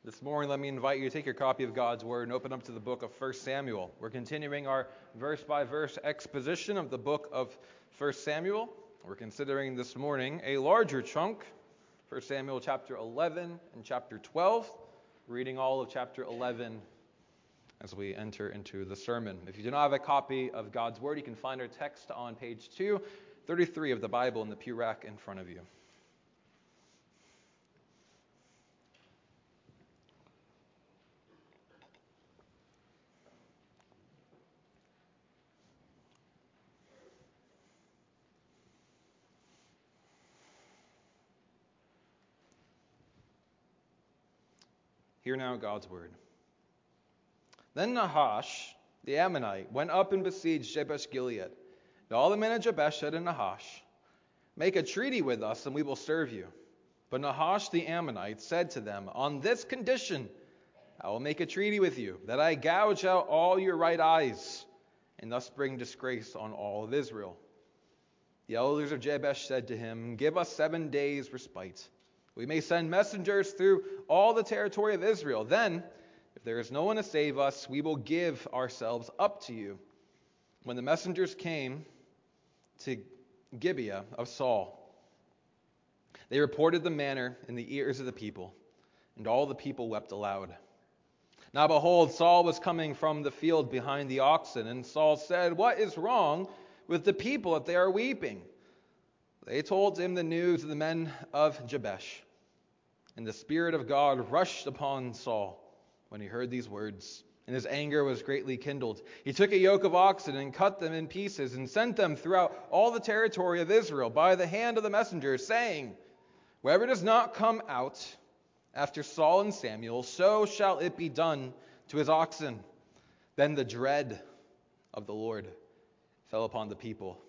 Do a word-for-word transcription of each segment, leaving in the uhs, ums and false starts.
This morning, let me invite you to take your copy of God's Word and open up to the book of First Samuel. We're continuing our verse-by-verse exposition of the book of First Samuel. We're considering this morning a larger chunk, First Samuel chapter eleven and chapter twelve, reading all of chapter eleven as we enter into the sermon. If you do not have a copy of God's Word, you can find our text on page two thirty-three of the Bible in the pew rack in front of you. Hear now God's word. Then Nahash, the Ammonite, went up and besieged Jabesh Gilead. And all the men of Jabesh said to Nahash, "Make a treaty with us, and we will serve you." But Nahash the Ammonite said to them, "On this condition I will make a treaty with you, that I gouge out all your right eyes, and thus bring disgrace on all of Israel." The elders of Jabesh said to him, "Give us seven days' respite. We may send messengers through all the territory of Israel. Then, if there is no one to save us, we will give ourselves up to you." When the messengers came to Gibeah of Saul, they reported the matter in the ears of the people, and all the people wept aloud. Now behold, Saul was coming from the field behind the oxen, and Saul said, "What is wrong with the people that they are weeping?" They told him the news of the men of Jabesh. And the Spirit of God rushed upon Saul when he heard these words, and his anger was greatly kindled. He took a yoke of oxen and cut them in pieces and sent them throughout all the territory of Israel by the hand of the messengers, saying, "Whoever does not come out after Saul and Samuel, so shall it be done to his oxen." Then the dread of the Lord fell upon the people,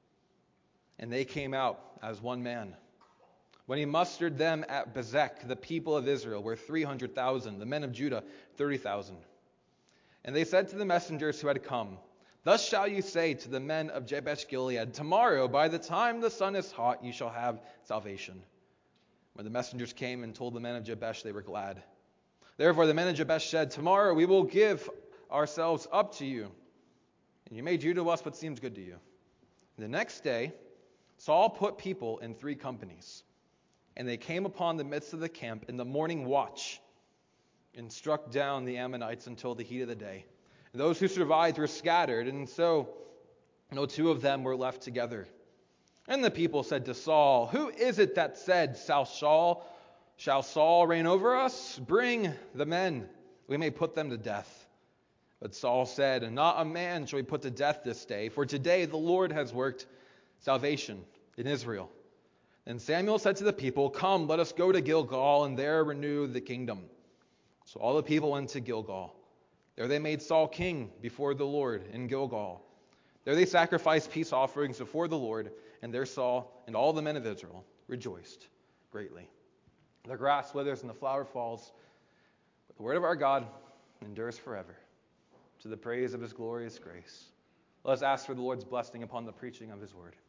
and they came out as one man. When he mustered them at Bezek, the people of Israel were three hundred thousand, the men of Judah thirty thousand. And they said to the messengers who had come, "Thus shall you say to the men of Jabesh Gilead, tomorrow by the time the sun is hot you shall have salvation." When the messengers came and told the men of Jabesh, they were glad. Therefore the men of Jabesh said, "Tomorrow we will give ourselves up to you, and you may do to us what seems good to you." The next day Saul put people in three companies, and they came upon the midst of the camp in the morning watch and struck down the Ammonites until the heat of the day. And those who survived were scattered, and so no two of them were left together. And the people said to Saul, "Who is it that said, Shall Saul, shall Saul reign over us? Bring the men, we may put them to death." But Saul said, "Not a man shall be put to death this day, for today the Lord has worked salvation in Israel." And Samuel said to the people, "Come, let us go to Gilgal, and there renew the kingdom." So all the people went to Gilgal. There they made Saul king before the Lord in Gilgal. There they sacrificed peace offerings before the Lord, and there Saul and all the men of Israel rejoiced greatly. The grass withers and the flower falls, but the word of our God endures forever. To the praise of his glorious grace, let us ask for the Lord's blessing upon the preaching of his word.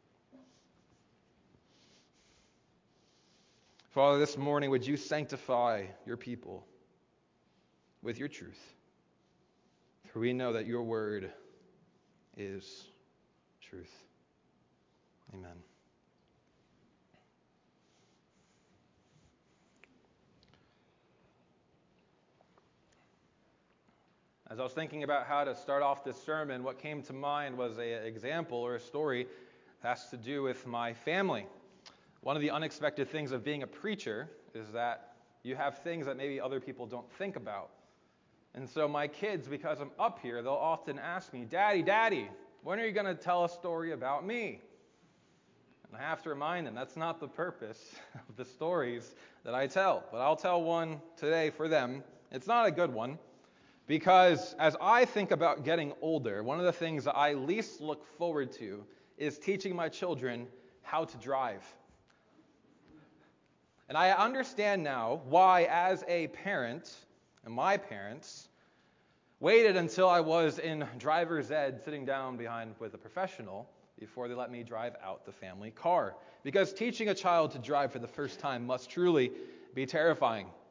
Father, this morning, would you sanctify your people with your truth? For we know that your word is truth. Amen. As I was thinking about how to start off this sermon, what came to mind was an example or a story that has to do with my family. One of the unexpected things of being a preacher is that you have things that maybe other people don't think about. And so my kids, because I'm up here, they'll often ask me, "Daddy, Daddy, when are you going to tell a story about me?" And I have to remind them that's not the purpose of the stories that I tell. But I'll tell one today for them. It's not a good one, because as I think about getting older, one of the things that I least look forward to is teaching my children how to drive. And I understand now why, as a parent, and my parents waited until I was in driver's ed sitting down behind with a professional before they let me drive out the family car. Because teaching a child to drive for the first time must truly be terrifying.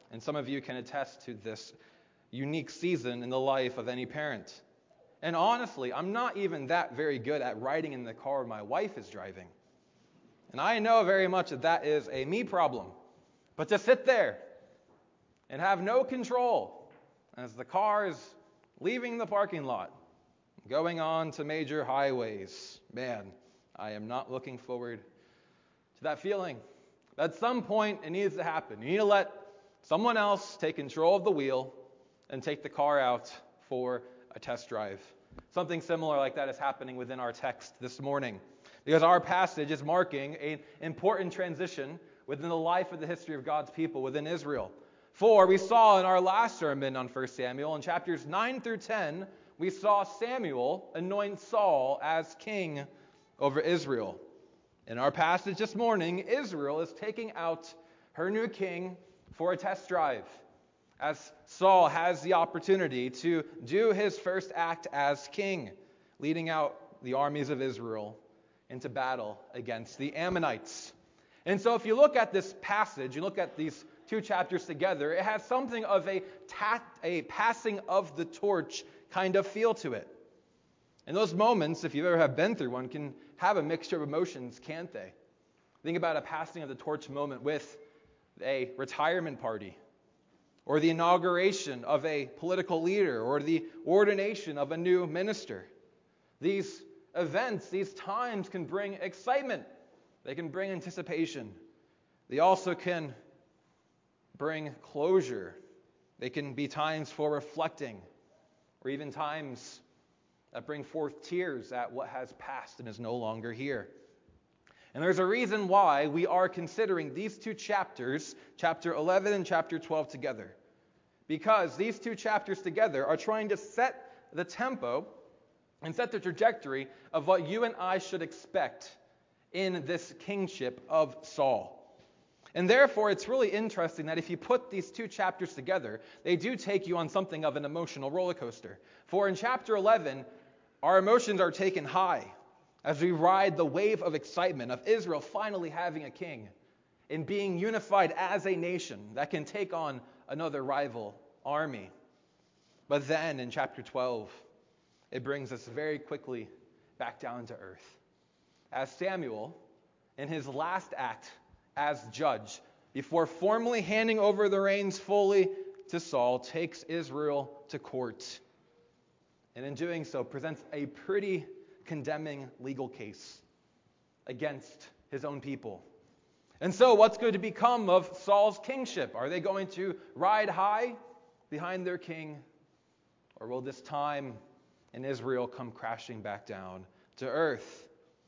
And some of you can attest to this unique season in the life of any parent. And honestly, I'm not even that very good at riding in the car my wife is driving. And I know very much that that is a me problem. But to sit there and have no control as the car is leaving the parking lot, going on to major highways, man, I am not looking forward to that feeling. At some point, it needs to happen. You need to let someone else take control of the wheel and take the car out for a test drive. Something similar like that is happening within our text this morning, because our passage is marking an important transition within the life of the history of God's people within Israel. For we saw in our last sermon on First Samuel, in chapters nine through ten, we saw Samuel anoint Saul as king over Israel. In our passage this morning, Israel is taking out her new king for a test drive, as Saul has the opportunity to do his first act as king, leading out the armies of Israel into battle against the Ammonites. And so if you look at this passage, you look at these two chapters together, it has something of a, ta- a passing of the torch kind of feel to it. And those moments, if you ever have been through one, can have a mixture of emotions, can't they? Think about a passing of the torch moment with a retirement party, or the inauguration of a political leader, or the ordination of a new minister. These events, these times can bring excitement. They can bring anticipation. They also can bring closure. They can be times for reflecting, or even times that bring forth tears at what has passed and is no longer here. And there's a reason why we are considering these two chapters, chapter eleven and chapter twelve, together. Because these two chapters together are trying to set the tempo and set the trajectory of what you and I should expect in this kingship of Saul. And therefore, it's really interesting that if you put these two chapters together, they do take you on something of an emotional roller coaster. For in chapter eleven, our emotions are taken high as we ride the wave of excitement of Israel finally having a king and being unified as a nation that can take on another rival army. But then in chapter twelve, it brings us very quickly back down to earth, as Samuel, in his last act as judge, before formally handing over the reins fully to Saul, takes Israel to court. And in doing so, presents a pretty condemning legal case against his own people. And so what's going to become of Saul's kingship? Are they going to ride high behind their king? Or will this time in Israel come crashing back down to earth?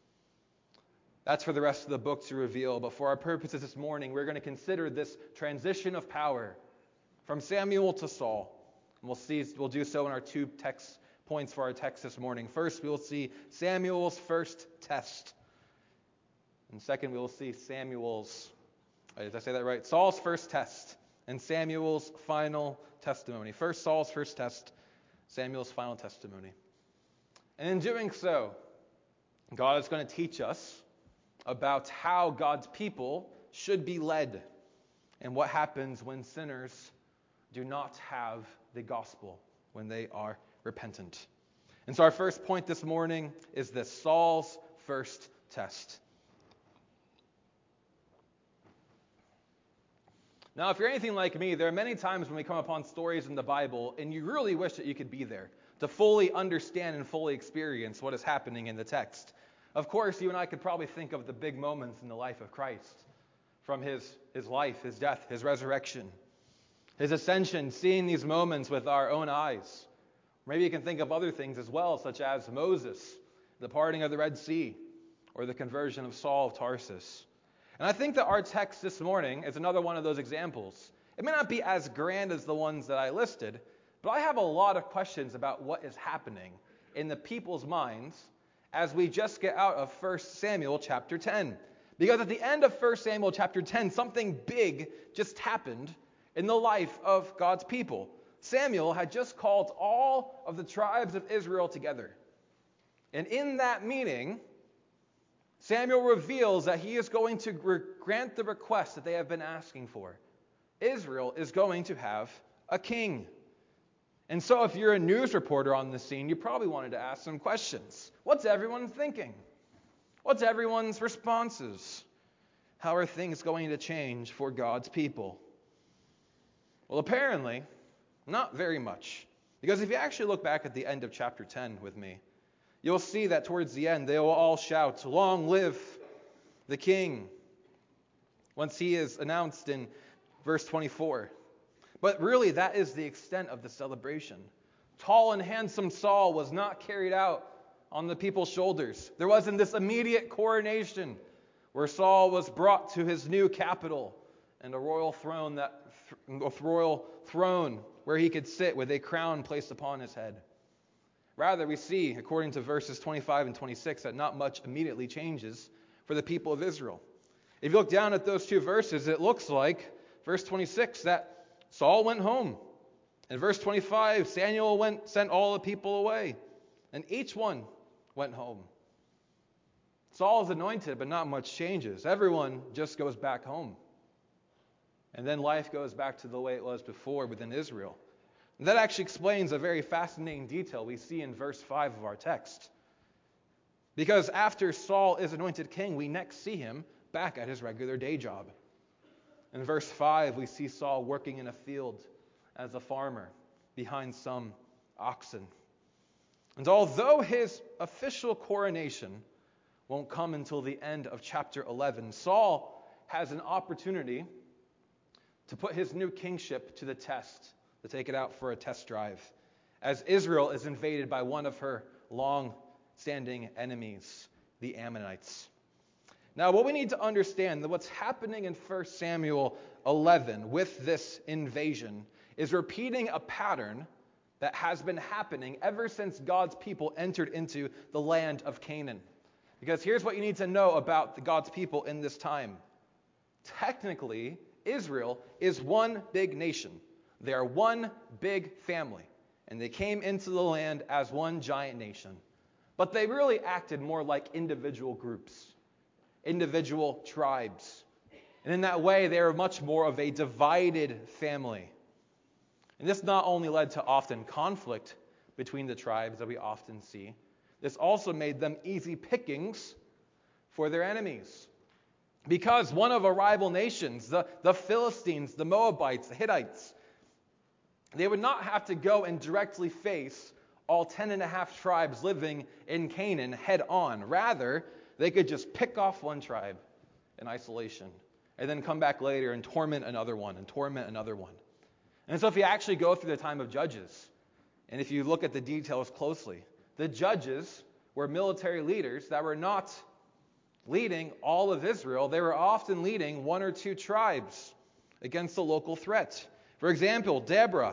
That's for the rest of the book to reveal. But for our purposes this morning, we're going to consider this transition of power from Samuel to Saul. And we'll see, we'll do so in our two text points for our text this morning. First, we will see Samuel's first test. And second, we will see Samuel's, did I say that right? Saul's first test and Samuel's final testimony. First, Saul's first test, Samuel's final testimony. And in doing so, God is going to teach us about how God's people should be led and what happens when sinners do not have the gospel, when they are repentant. And so our first point this morning is this: Saul's first test. Now, if you're anything like me, there are many times when we come upon stories in the Bible and you really wish that you could be there to fully understand and fully experience what is happening in the text. Of course, you and I could probably think of the big moments in the life of Christ, from his, his life, his death, his resurrection, his ascension, seeing these moments with our own eyes. Maybe you can think of other things as well, such as Moses, the parting of the Red Sea, or the conversion of Saul of Tarsus. And I think that our text this morning is another one of those examples. It may not be as grand as the ones that I listed, but I have a lot of questions about what is happening in the people's minds as we just get out of First Samuel chapter ten. Because at the end of First Samuel chapter ten, something big just happened in the life of God's people. Samuel had just called all of the tribes of Israel together. And in that meeting, Samuel reveals that he is going to grant the request that they have been asking for. Israel is going to have a king. And so if you're a news reporter on the scene, you probably wanted to ask some questions. What's everyone thinking? What's everyone's responses? How are things going to change for God's people? Well, apparently, not very much. Because if you actually look back at the end of chapter ten with me, you'll see that towards the end, they will all shout, "Long live the king," once he is announced in verse twenty-four. But really, that is the extent of the celebration. Tall and handsome Saul was not carried out on the people's shoulders. There wasn't this immediate coronation where Saul was brought to his new capital and a royal throne that a royal throne where he could sit with a crown placed upon his head. Rather, we see, according to verses twenty-five and twenty-six, that not much immediately changes for the people of Israel. If you look down at those two verses, it looks like, verse twenty-six, that Saul went home. In verse twenty-five, Samuel went, sent all the people away, and each one went home. Saul is anointed, but not much changes. Everyone just goes back home. And then life goes back to the way it was before within Israel. And that actually explains a very fascinating detail we see in verse five of our text. Because after Saul is anointed king, we next see him back at his regular day job. In verse five, we see Saul working in a field as a farmer behind some oxen. And although his official coronation won't come until the end of chapter eleven, Saul has an opportunity to put his new kingship to the test, to take it out for a test drive, as Israel is invaded by one of her long-standing enemies, the Ammonites. Now, what we need to understand, that what's happening in First Samuel eleven with this invasion is repeating a pattern that has been happening ever since God's people entered into the land of Canaan. Because here's what you need to know about the God's people in this time. Technically, Israel is one big nation. They are one big family. And they came into the land as one giant nation. But they really acted more like individual groups, individual tribes. And in that way, they are much more of a divided family. And this not only led to often conflict between the tribes that we often see, this also made them easy pickings for their enemies. Because one of our rival nations, the, the Philistines, the Moabites, the Hittites, they would not have to go and directly face all ten and a half tribes living in Canaan head on. Rather, they could just pick off one tribe in isolation and then come back later and torment another one and torment another one. And so if you actually go through the time of Judges, and if you look at the details closely, the judges were military leaders that were not leading all of Israel. They were often leading one or two tribes against the local threat. For example, Deborah,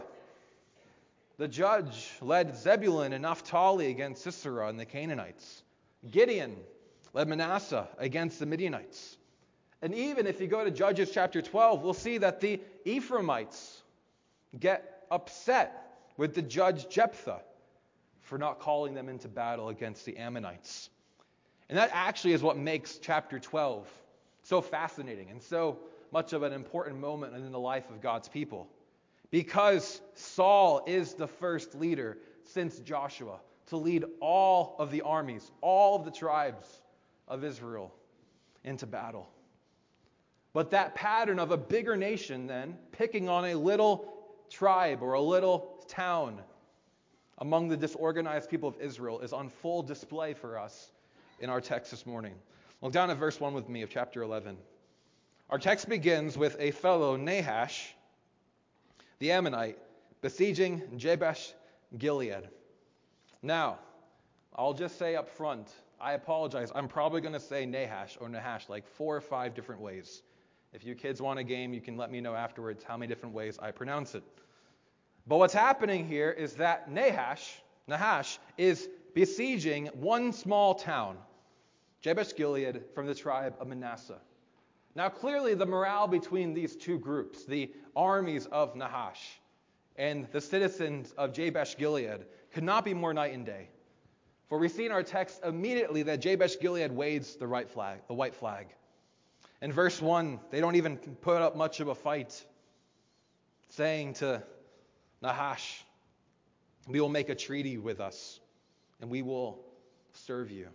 the judge, led Zebulun and Naphtali against Sisera and the Canaanites. Gideon led Manasseh against the Midianites. And even if you go to Judges chapter twelve, we'll see that the Ephraimites get upset with the judge Jephthah for not calling them into battle against the Ammonites. And that actually is what makes chapter twelve so fascinating and so much of an important moment in the life of God's people. Because Saul is the first leader since Joshua to lead all of the armies, all of the tribes of Israel into battle. But that pattern of a bigger nation then picking on a little tribe or a little town among the disorganized people of Israel is on full display for us in our text this morning. Look down at verse one with me of chapter eleven. Our text begins with a fellow Nahash, the Ammonite, besieging Jabesh Gilead. Now, I'll just say up front, I apologize. I'm probably going to say Nahash or Nahash like four or five different ways. If you kids want a game, you can let me know afterwards how many different ways I pronounce it. But what's happening here is that Nahash, Nahash is besieging one small town, Jabesh Gilead, from the tribe of Manasseh. Now, clearly, the morale between these two groups, the armies of Nahash and the citizens of Jabesh Gilead, could not be more night and day. For we see in our text immediately that Jabesh Gilead waves the right flag, the white flag. In verse one, they don't even put up much of a fight. saying to Nahash, we will make a treaty with us, and we will serve you.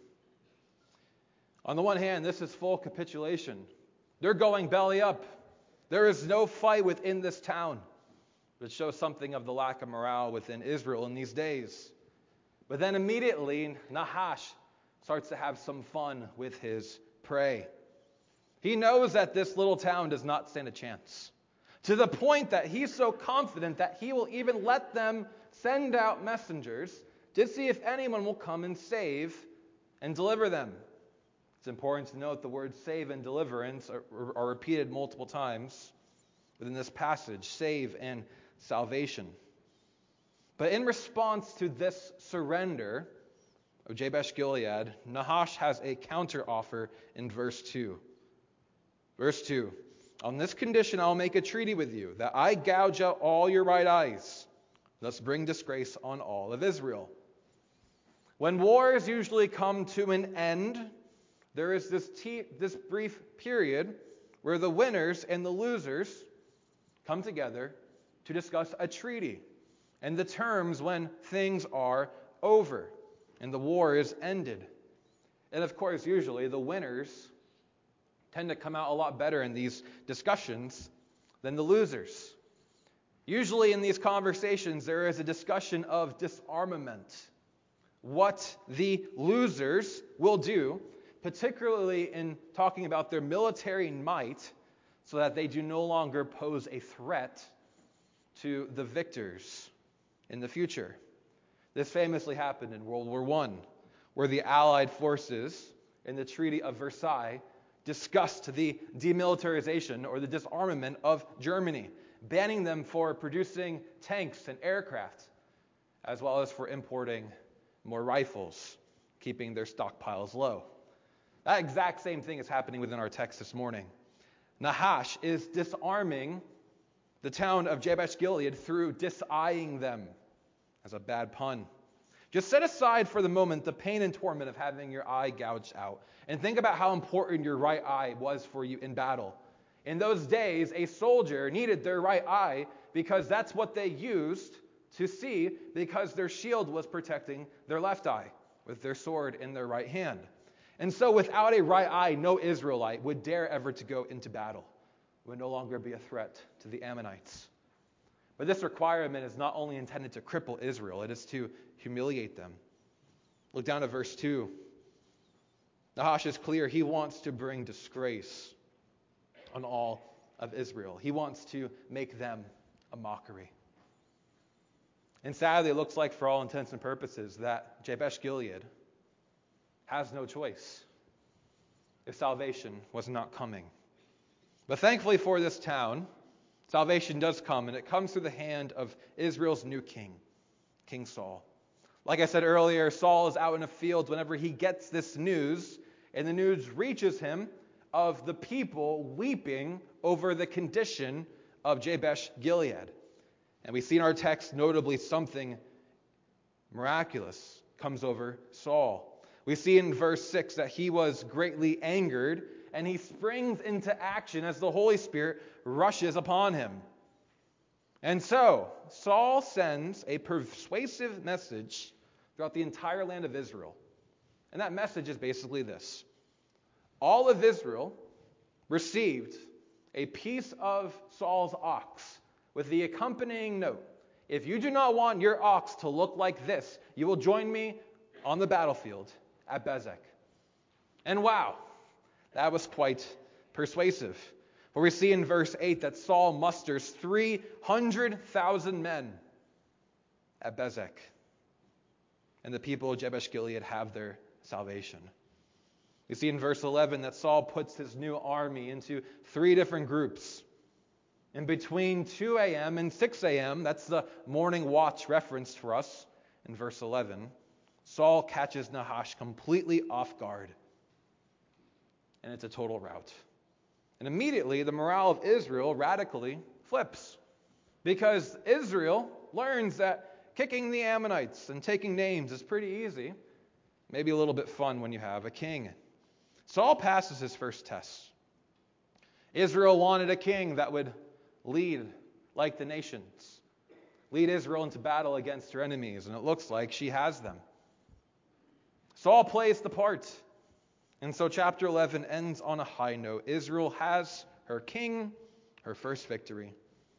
On the one hand, this is full capitulation. They're going belly up. There is no fight within this town. It shows something of the lack of morale within Israel in these days. But then immediately, Nahash starts to have some fun with his prey. He knows that this little town does not stand a chance, to the point that he's so confident that he will even let them send out messengers to see if anyone will come and save and deliver them. It's important to note the words save and deliverance are, are repeated multiple times within this passage, save and salvation. But in response to this surrender of Jabesh Gilead, Nahash has a counteroffer in verse two. Verse two, on this condition I will make a treaty with you, that I gouge out all your right eyes, thus bring disgrace on all of Israel. When wars usually come to an end, there is this, te- this brief period where the winners and the losers come together to discuss a treaty and the terms when things are over and the war is ended. And of course, usually the winners tend to come out a lot better in these discussions than the losers. Usually in these conversations, there is a discussion of disarmament. What the losers will do, particularly in talking about their military might, so that they do no longer pose a threat to the victors in the future. This famously happened in World War One, where the Allied forces in the Treaty of Versailles discussed the demilitarization or the disarmament of Germany, banning them for producing tanks and aircraft, as well as for importing more rifles, keeping their stockpiles low. That exact same thing is happening within our text this morning. Nahash is disarming the town of Jabesh Gilead through diseyeing them, as a bad pun. Just set aside for the moment the pain and torment of having your eye gouged out, and think about how important your right eye was for you in battle. In those days, a soldier needed their right eye because that's what they used to see, because their shield was protecting their left eye with their sword in their right hand. And so without a right eye, no Israelite would dare ever to go into battle. It would no longer be a threat to the Ammonites. But this requirement is not only intended to cripple Israel, it is to humiliate them. Look down at verse two. Nahash is clear. He wants to bring disgrace on all of Israel. He wants to make them a mockery. And sadly, it looks like for all intents and purposes that Jabesh Gilead has no choice if salvation was not coming. But thankfully for this town, salvation does come, and it comes through the hand of Israel's new king, King Saul. Like I said earlier, Saul is out in a field whenever he gets this news, and the news reaches him of the people weeping over the condition of Jabesh Gilead. And we see in our text, notably, something miraculous comes over Saul. We see in verse six that he was greatly angered, and he springs into action as the Holy Spirit rushes upon him. And so, Saul sends a persuasive message throughout the entire land of Israel. And that message is basically this. All of Israel received a piece of Saul's ox with the accompanying note. If you do not want your ox to look like this, you will join me on the battlefield at Bezek. And wow, that was quite persuasive. For we see in verse eight that Saul musters three hundred thousand men at Bezek. And the people of Jabesh Gilead have their salvation. We see in verse eleven that Saul puts his new army into three different groups. And between two a.m. and six a.m., that's the morning watch referenced for us in verse eleven, Saul catches Nahash completely off guard. And it's a total rout. And immediately the morale of Israel radically flips. Because Israel learns that kicking the Ammonites and taking names is pretty easy. Maybe a little bit fun when you have a king. Saul passes his first test. Israel wanted a king that would lead like the nations. Lead Israel into battle against her enemies, and it looks like she has them. Saul plays the part. And so chapter eleven ends on a high note. Israel has her king, her first victory.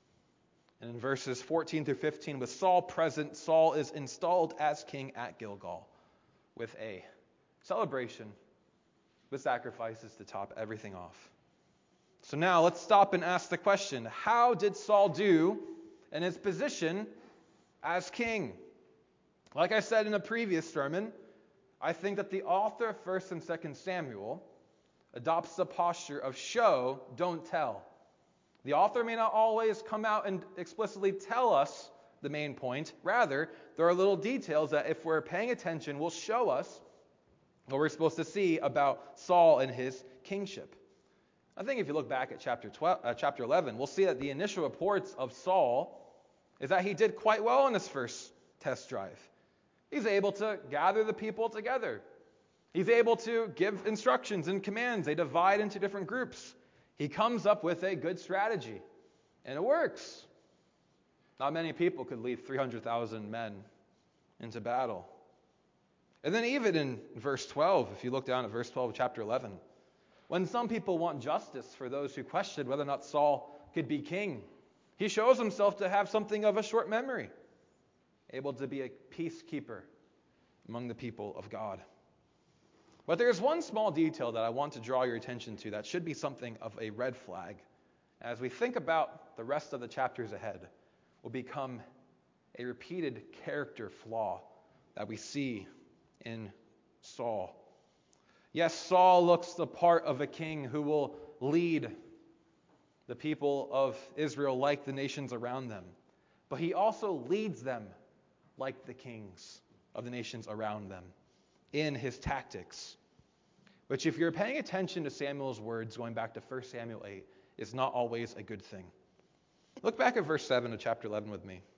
And in verses fourteen through fifteen, with Saul present, Saul is installed as king at Gilgal with a celebration with sacrifices to top everything off. So now let's stop and ask the question, how did Saul do in his position as king? Like I said in a previous sermon, I think that the author of First and Second Samuel adopts the posture of show, don't tell. The author may not always come out and explicitly tell us the main point. Rather, there are little details that if we're paying attention will show us what we're supposed to see about Saul and his kingship. I think if you look back at chapter twelve, uh, chapter eleven, we'll see that the initial reports of Saul is that he did quite well in his first test drive. He's able to gather the people together. He's able to give instructions and commands. They divide into different groups. He comes up with a good strategy, and it works. Not many people could lead three hundred thousand men into battle. And then even in verse twelve, if you look down at verse twelve of chapter eleven, when some people want justice for those who question whether or not Saul could be king, he shows himself to have something of a short memory, able to be a peacekeeper among the people of God. But there's one small detail that I want to draw your attention to that should be something of a red flag. As we think about the rest of the chapters ahead, will become a repeated character flaw that we see in Saul. Yes, Saul looks the part of a king who will lead the people of Israel like the nations around them. But he also leads them like the kings of the nations around them in his tactics. Which, if you're paying attention to Samuel's words, going back to First Samuel eight, is not always a good thing. Look back at verse seven of chapter eleven with me.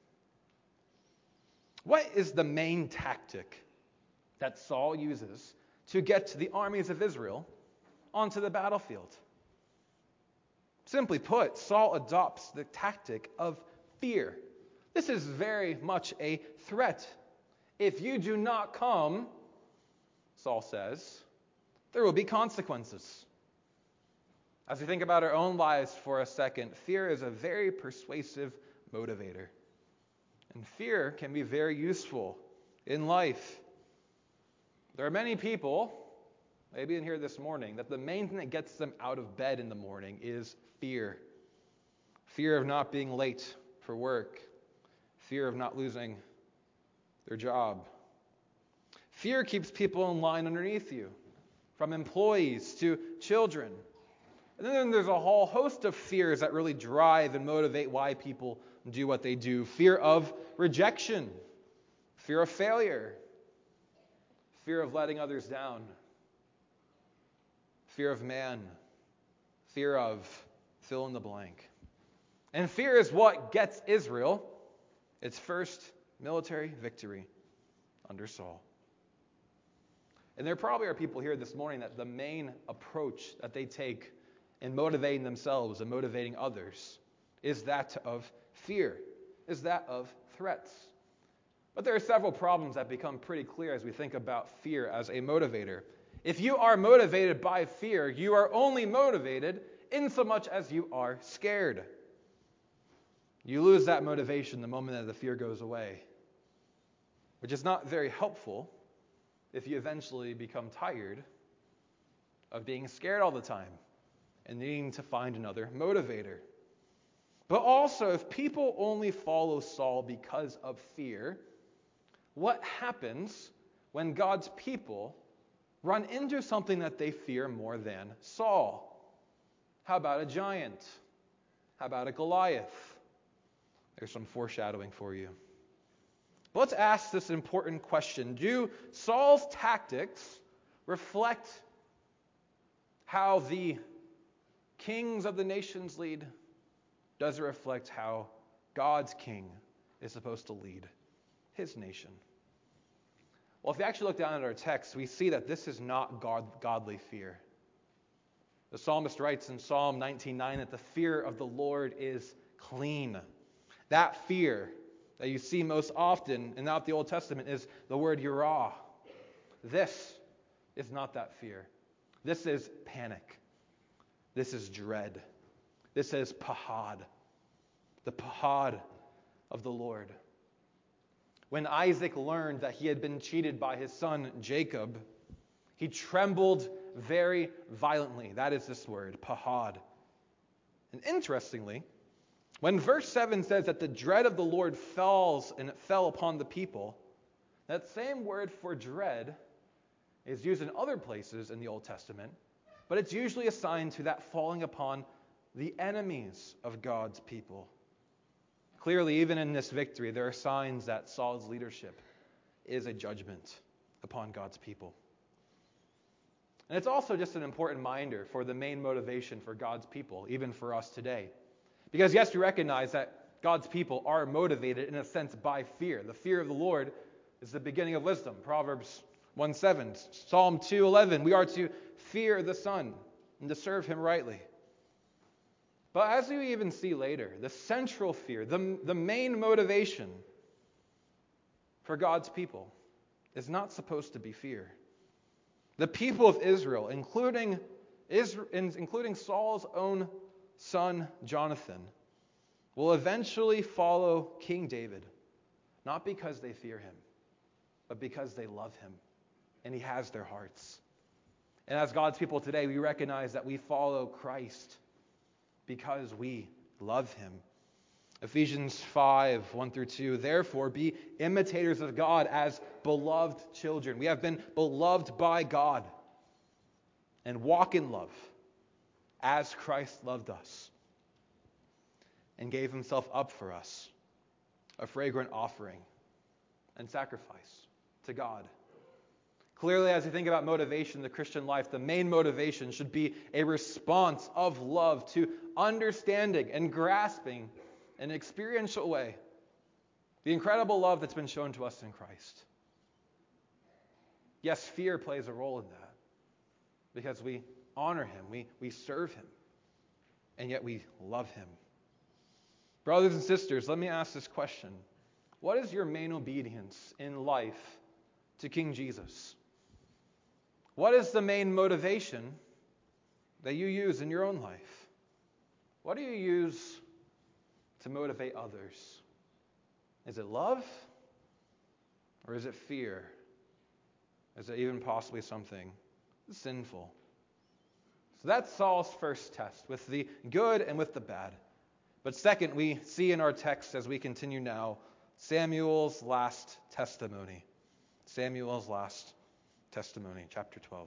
What is the main tactic that Saul uses to get the armies of Israel onto the battlefield? Simply put, Saul adopts the tactic of fear. This is very much a threat. If you do not come, Saul says, there will be consequences. As we think about our own lives for a second, fear is a very persuasive motivator. And fear can be very useful in life. There are many people, maybe in here this morning, that the main thing that gets them out of bed in the morning is fear. Fear of not being late for work. Fear of not losing their job. Fear keeps people in line underneath you, from employees to children. And then there's a whole host of fears that really drive and motivate why people do what they do. Fear of rejection, fear of failure, fear of letting others down, fear of man, fear of fill in the blank. And fear is what gets Israel its first military victory under Saul. And there probably are people here this morning that the main approach that they take in motivating themselves and motivating others is that of fear, is that of threats. But there are several problems that become pretty clear as we think about fear as a motivator. If you are motivated by fear, you are only motivated insomuch as you are scared. You lose that motivation the moment that the fear goes away, which is not very helpful if you eventually become tired of being scared all the time and needing to find another motivator. But also, if people only follow Saul because of fear, what happens when God's people run into something that they fear more than Saul? How about a giant? How about a Goliath? There's some foreshadowing for you. But let's ask this important question. Do Saul's tactics reflect how the kings of the nations lead? Does it reflect how God's king is supposed to lead his nation? Well, if you actually look down at our text, we see that this is not God, godly fear. The psalmist writes in Psalm nineteen nine that the fear of the Lord is clean. That fear that you see most often in the Old Testament is the word yirah. This is not that fear. This is panic. This is dread. This is pahad. The pahad of the Lord. When Isaac learned that he had been cheated by his son Jacob, he trembled very violently. That is this word, pahad. And interestingly, when verse seven says that the dread of the Lord falls and it fell upon the people, that same word for dread is used in other places in the Old Testament, but it's usually assigned to that falling upon the enemies of God's people. Clearly, even in this victory, there are signs that Saul's leadership is a judgment upon God's people. And it's also just an important reminder for the main motivation for God's people, even for us today. Because yes, we recognize that God's people are motivated in a sense by fear. The fear of the Lord is the beginning of wisdom. Proverbs one seven, Psalm two eleven, we are to fear the Son and to serve him rightly. But as we even see later, the central fear, the, the main motivation for God's people is not supposed to be fear. The people of Israel, including, Israel, including Saul's own son Jonathan, will eventually follow King David, not because they fear him, but because they love him, and he has their hearts. And as God's people today, we recognize that we follow Christ because we love him. Ephesians five, one through two, therefore be imitators of God as beloved children. We have been beloved by God, and walk in love as Christ loved us and gave himself up for us, a fragrant offering and sacrifice to God. Clearly, as you think about motivation in the Christian life, the main motivation should be a response of love to understanding and grasping in an experiential way the incredible love that's been shown to us in Christ. Yes, fear plays a role in that because we honor him, we, we serve him, and yet we love him. Brothers and sisters, let me ask this question. What is your main obedience in life to King Jesus? What is the main motivation that you use in your own life? What do you use to motivate others? Is it love? Or is it fear? Is it even possibly something sinful? So that's Saul's first test, with the good and with the bad. But second, we see in our text as we continue now, Samuel's last testimony. Samuel's last testimony, chapter twelve.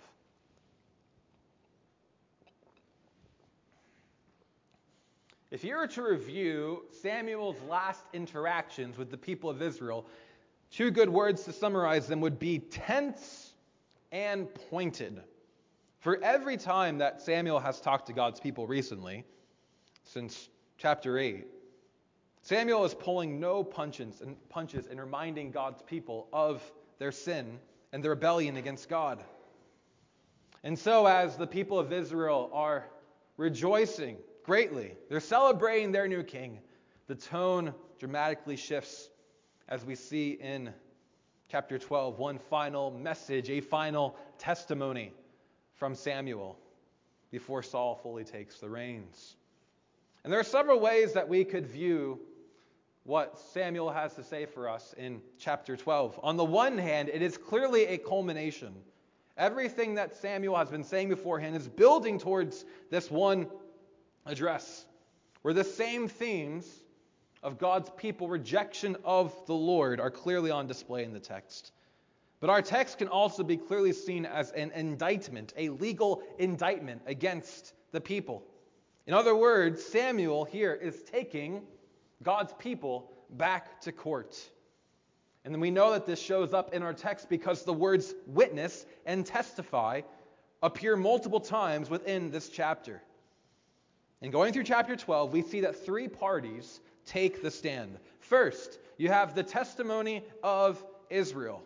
If you were to review Samuel's last interactions with the people of Israel, two good words to summarize them would be tense and pointed. For every time that Samuel has talked to God's people recently, since chapter eight, Samuel is pulling no punches and punches and reminding God's people of their sin and their rebellion against God. And so as the people of Israel are rejoicing greatly, they're celebrating their new king, the tone dramatically shifts as we see in chapter twelve, one final message, a final testimony from Samuel before Saul fully takes the reins. And there are several ways that we could view what Samuel has to say for us in chapter twelve. On the one hand, it is clearly a culmination. Everything that Samuel has been saying beforehand is building towards this one address, where the same themes of God's people rejection of the Lord are clearly on display in the text. But our text can also be clearly seen as an indictment, a legal indictment against the people. In other words, Samuel here is taking God's people back to court. And then we know that this shows up in our text because the words witness and testify appear multiple times within this chapter. And going through chapter twelve, we see that three parties take the stand. First, you have the testimony of Israel,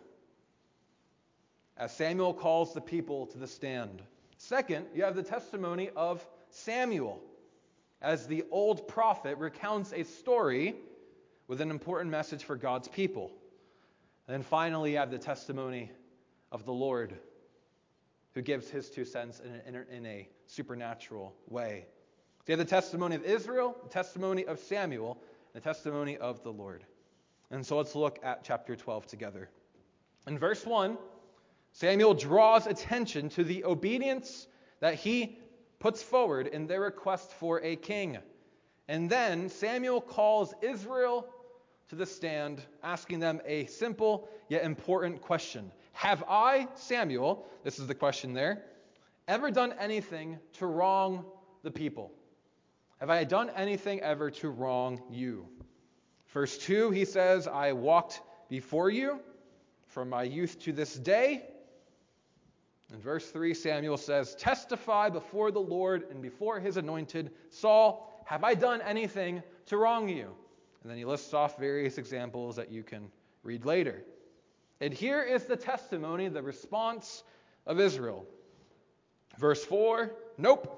as Samuel calls the people to the stand. Second, you have the testimony of Samuel, as the old prophet recounts a story with an important message for God's people. And then finally, you have the testimony of the Lord, who gives his two cents in a, in a supernatural way. So you have the testimony of Israel, the testimony of Samuel, and the testimony of the Lord. And so let's look at chapter twelve together. In verse one, Samuel draws attention to the obedience that he puts forward in their request for a king. And then Samuel calls Israel to the stand, asking them a simple yet important question. Have I, Samuel, this is the question there, ever done anything to wrong the people? Have I done anything ever to wrong you? Verse two, he says, I walked before you from my youth to this day. In verse three, Samuel says, testify before the Lord and before his anointed Saul, have I done anything to wrong you? And then he lists off various examples that you can read later. And here is the testimony, the response of Israel. Verse four, nope.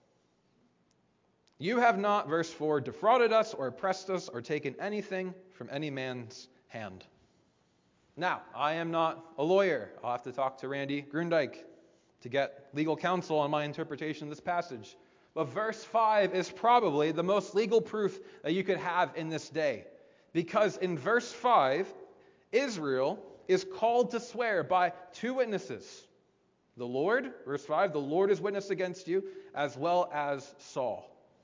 You have not, verse four, defrauded us or oppressed us or taken anything from any man's hand. Now, I am not a lawyer. I'll have to talk to Randy Grundyke to get legal counsel on my interpretation of this passage. But verse five is probably the most legal proof that you could have in this day. Because in verse five, Israel is called to swear by two witnesses. The Lord, verse five, the Lord is witness against you, as well as Saul.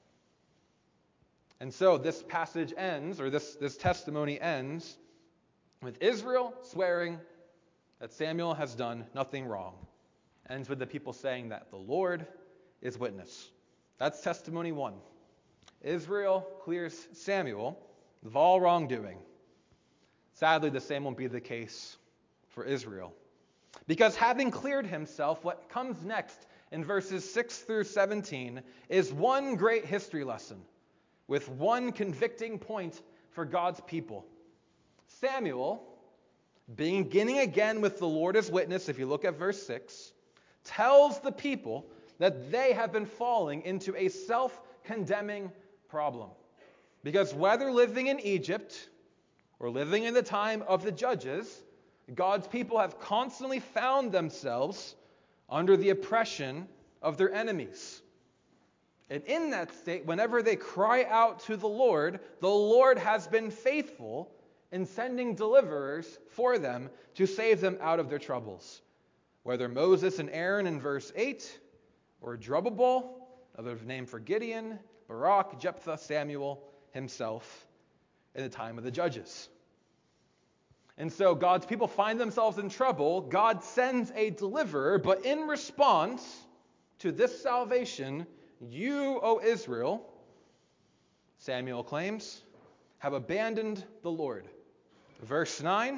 And so this passage ends, or this, this testimony ends, with Israel swearing that Samuel has done nothing wrong. Ends with the people saying that the Lord is witness. That's testimony one. Israel clears Samuel of all wrongdoing. Sadly, the same won't be the case for Israel. Because having cleared himself, what comes next in verses six through seventeen is one great history lesson with one convicting point for God's people. Samuel, beginning again with the Lord as witness, if you look at verse six, tells the people that they have been falling into a self-condemning problem. Because whether living in Egypt or living in the time of the judges, God's people have constantly found themselves under the oppression of their enemies. And in that state, whenever they cry out to the Lord, the Lord has been faithful in sending deliverers for them to save them out of their troubles. Whether Moses and Aaron in verse eight, or Jerubbaal, another name for Gideon, Barak, Jephthah, Samuel himself in the time of the judges. And so God's people find themselves in trouble. God sends a deliverer, but in response to this salvation, you, O Israel, Samuel claims, have abandoned the Lord. Verse nine,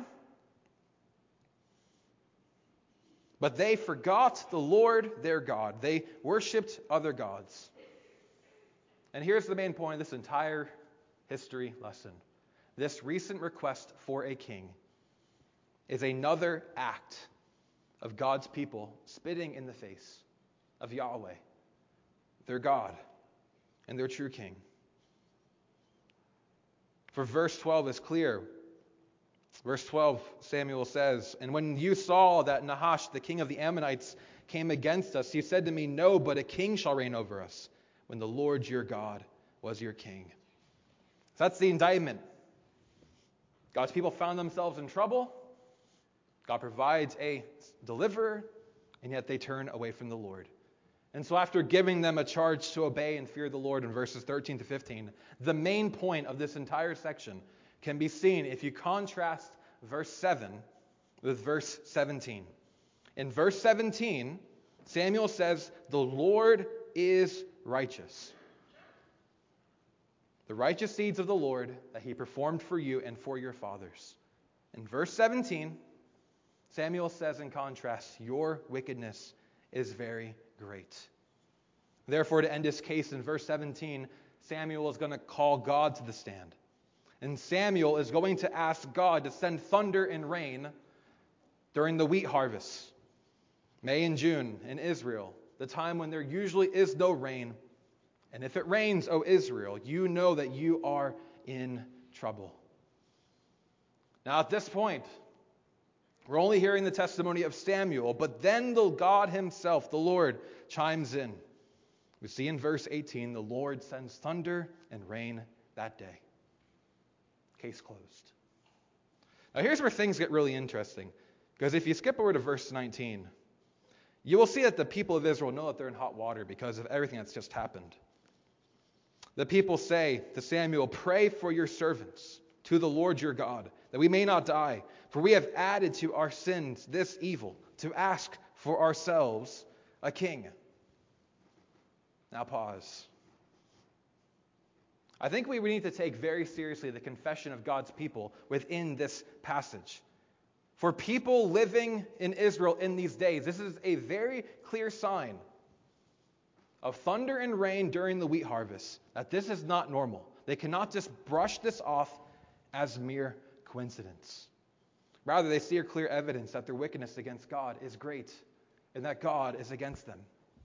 but they forgot the Lord their God. They worshipped other gods. And here's the main point of this entire history lesson. This recent request for a king is another act of God's people spitting in the face of Yahweh, their God, and their true king. For verse twelve is clear. Verse twelve, Samuel says, and when you saw that Nahash, the king of the Ammonites, came against us, you said to me, no, but a king shall reign over us, when the Lord your God was your king. So that's the indictment. God's people found themselves in trouble. God provides a deliverer, and yet they turn away from the Lord. And so after giving them a charge to obey and fear the Lord in verses thirteen to fifteen, the main point of this entire section can be seen if you contrast verse seven with verse seventeen. In verse seventeen, Samuel says, the Lord is righteous. The righteous deeds of the Lord that he performed for you and for your fathers. In verse seventeen, Samuel says in contrast, your wickedness is very great. Therefore, to end his case in verse seventeen, Samuel is going to call God to the stand. And Samuel is going to ask God to send thunder and rain during the wheat harvest, May and June in Israel, the time when there usually is no rain. And if it rains, O Israel, you know that you are in trouble. Now at this point, we're only hearing the testimony of Samuel, but then the God himself, the Lord, chimes in. We see in verse eighteen, the Lord sends thunder and rain that day. Case closed. Now here's where things get really interesting. Because if you skip over to verse nineteen, you will see that the people of Israel know that they're in hot water because of everything that's just happened. The people say to Samuel, "Pray for your servants to the Lord your God, that we may not die. For we have added to our sins this evil, to ask for ourselves a king." Now pause. I think we need to take very seriously the confession of God's people within this passage. For people living in Israel in these days, this is a very clear sign of thunder and rain during the wheat harvest, that this is not normal. They cannot just brush this off as mere coincidence. Rather, they see clear evidence that their wickedness against God is great and that God is against them.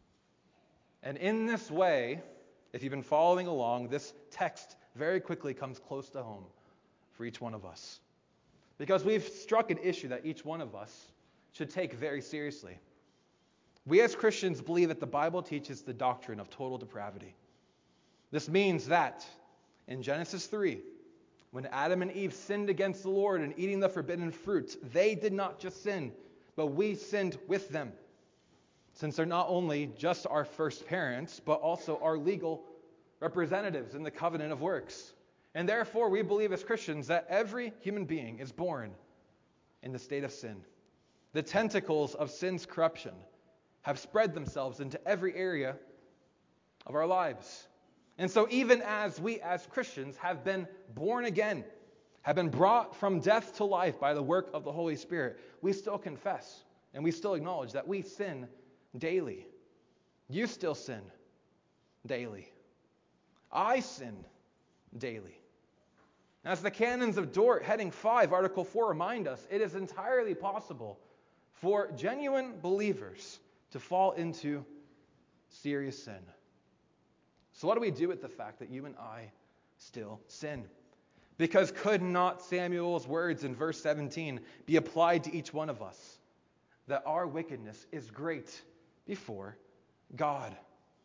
And in this way, if you've been following along, this text very quickly comes close to home for each one of us. Because we've struck an issue that each one of us should take very seriously. We as Christians believe that the Bible teaches the doctrine of total depravity. This means that in Genesis three, when Adam and Eve sinned against the Lord in eating the forbidden fruit, they did not just sin, but we sinned with them. Since they're not only just our first parents, but also our legal representatives in the covenant of works. And therefore, we believe as Christians that every human being is born in the state of sin. The tentacles of sin's corruption have spread themselves into every area of our lives. And so even as we as Christians have been born again, have been brought from death to life by the work of the Holy Spirit, we still confess and we still acknowledge that we sin daily. You still sin daily. I sin daily. As the canons of Dort, heading five, Article four, remind us, it is entirely possible for genuine believers to fall into serious sin. So what do we do with the fact that you and I still sin? Because could not Samuel's words in verse seventeen be applied to each one of us? That our wickedness is great before God.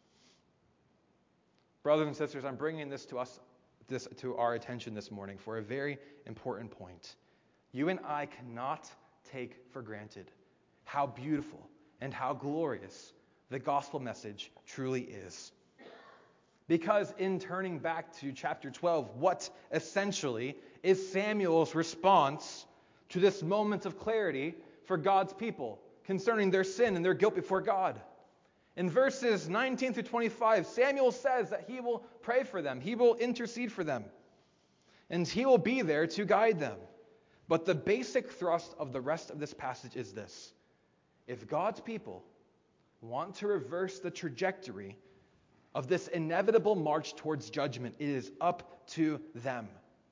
Brothers and sisters, I'm bringing this to us, this to our attention this morning for a very important point. You and I cannot take for granted how beautiful and how glorious the gospel message truly is. Because in turning back to chapter twelve, what essentially is Samuel's response to this moment of clarity for God's people concerning their sin and their guilt before God? In verses nineteen through twenty-five, Samuel says that he will pray for them, he will intercede for them, and he will be there to guide them. But the basic thrust of the rest of this passage is this: if God's people want to reverse the trajectory of this inevitable march towards judgment, it is up to them.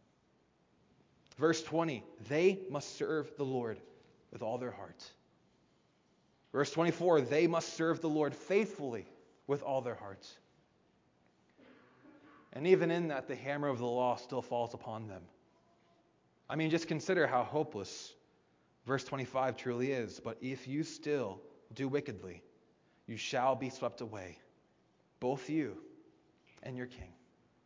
Verse twenty, they must serve the Lord with all their heart. Verse twenty-four, they must serve the Lord faithfully with all their hearts. And even in that, the hammer of the law still falls upon them. I mean, just consider how hopeless verse twenty-five truly is. But if you still do wickedly, you shall be swept away, both you and your king.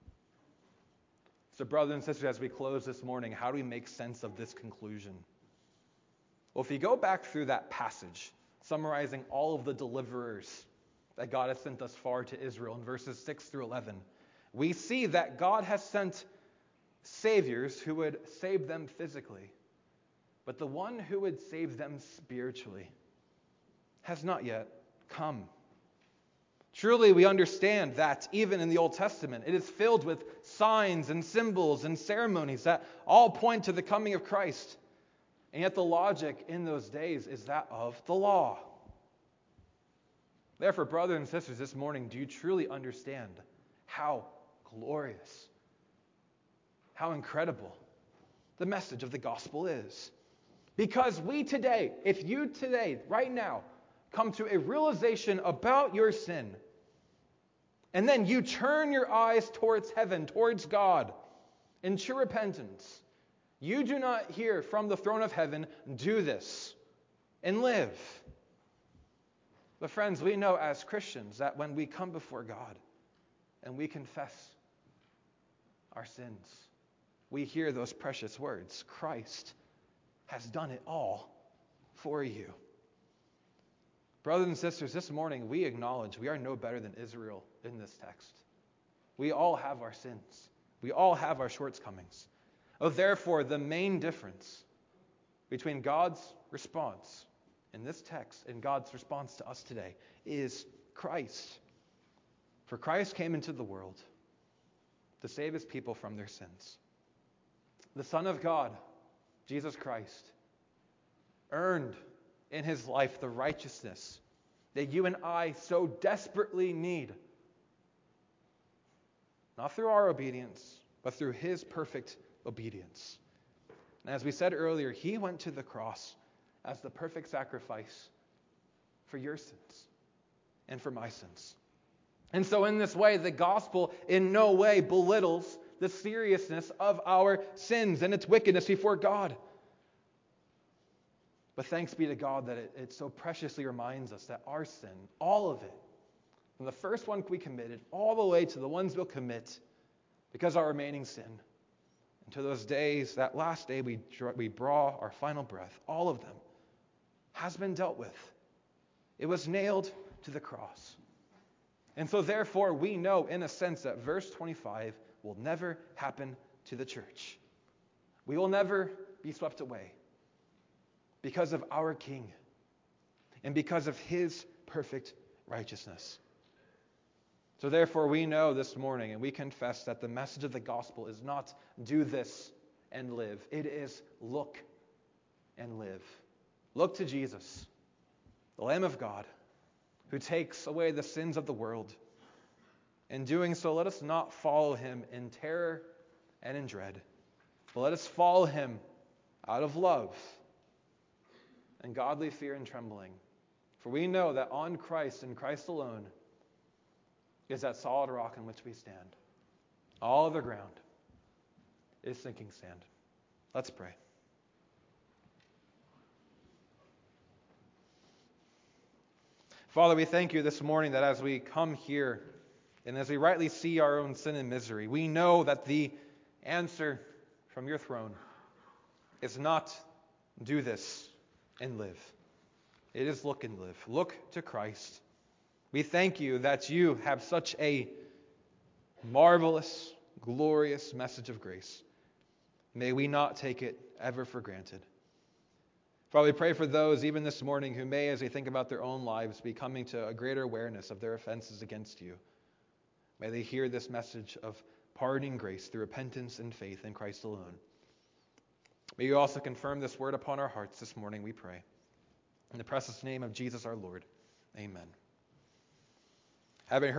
So brothers and sisters, as we close this morning, how do we make sense of this conclusion? Well, if you go back through that passage, summarizing all of the deliverers that God has sent thus far to Israel in verses six through eleven, we see that God has sent saviors who would save them physically, but the one who would save them spiritually has not yet come. Truly, we understand that even in the Old Testament, it is filled with signs and symbols and ceremonies that all point to the coming of Christ. And yet the logic in those days is that of the law. Therefore, brothers and sisters, this morning, do you truly understand how glorious, how incredible the message of the gospel is? Because we today, if you today, right now, come to a realization about your sin, and then you turn your eyes towards heaven, towards God, in true repentance, You do not hear from the throne of heaven, do this and live. But friends, we know as Christians that when we come before God and we confess our sins, we hear those precious words, Christ has done it all for you. Brothers and sisters, this morning we acknowledge we are no better than Israel in this text. We all have our sins. We all have our shortcomings. Oh, therefore, the main difference between God's response in this text and God's response to us today is Christ. For Christ came into the world to save his people from their sins. The Son of God, Jesus Christ, earned in his life the righteousness that you and I so desperately need. Not through our obedience, but through his perfect obedience. And as we said earlier, he went to the cross as the perfect sacrifice for your sins and for my sins. And so in this way, the gospel in no way belittles the seriousness of our sins and its wickedness before God. But thanks be to God that it, it so preciously reminds us that our sin, all of it, from the first one we committed all the way to the ones we'll commit because of our remaining sin, and to those days, that last day we, we draw our final breath, all of them has been dealt with. It was nailed to the cross. And so therefore we know in a sense that verse twenty-five will never happen to the church. We will never be swept away because of our King and because of his perfect righteousness. So therefore we know this morning and we confess that the message of the gospel is not do this and live. It is look and live. Look to Jesus, the Lamb of God, who takes away the sins of the world. In doing so, let us not follow him in terror and in dread, but let us follow him out of love and godly fear and trembling. For we know that on Christ and Christ alone is that solid rock on which we stand. All other ground is sinking sand. Let's pray. Father, we thank you this morning that as we come here and as we rightly see our own sin and misery, we know that the answer from your throne is not do this and live. It is look and live. Look to Christ. We thank you that you have such a marvelous, glorious message of grace. May we not take it ever for granted. Father, we pray for those even this morning who may, as they think about their own lives, be coming to a greater awareness of their offenses against you. May they hear this message of pardoning grace through repentance and faith in Christ alone. May you also confirm this word upon our hearts this morning, we pray. In the precious name of Jesus our Lord, amen. Having heard